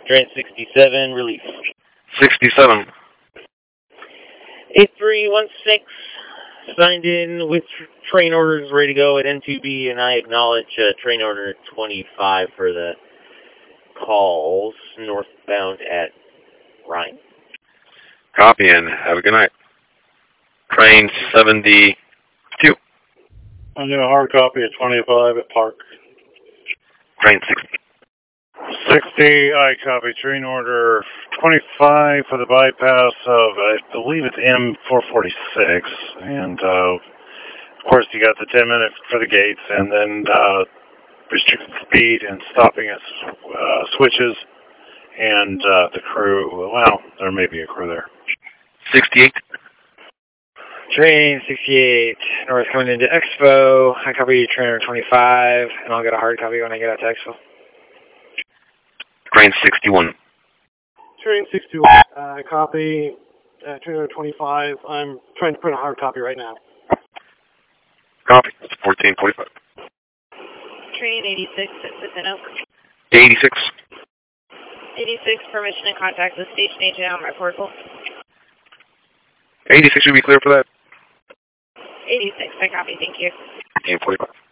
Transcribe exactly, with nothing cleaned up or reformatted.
Train sixty-seven, relief. sixty-seven. eight three one six, signed in with train orders ready to go at N two B, and I acknowledge uh, train order twenty-five for the calls northbound at Rhine. Copy, and have a good night. Train seventy-two. I'm doing a hard copy at twenty-five at Park. Train sixty. sixty, I copy train order twenty-five for the bypass of, I believe it's M four forty-six. And, uh, of course, you got the ten minutes for the gates, and then uh, restricted speed and stopping at uh, switches. And uh, the crew, well, there may be a crew there. sixty-eight. Train sixty-eight, north coming into Expo. I copy train order twenty-five, and I'll get a hard copy when I get out to Expo. Train sixty-one. Train sixty-one, uh, copy, uh, train order twenty-five. I'm trying to print a hard copy right now. Copy. It's fourteen forty-five. Train eighty-six at Within Oak. eighty-six. eighty-six, permission to contact the station agent on my portal. eighty-six should be clear for that. eighty-six, I copy, thank you. fourteen forty-five.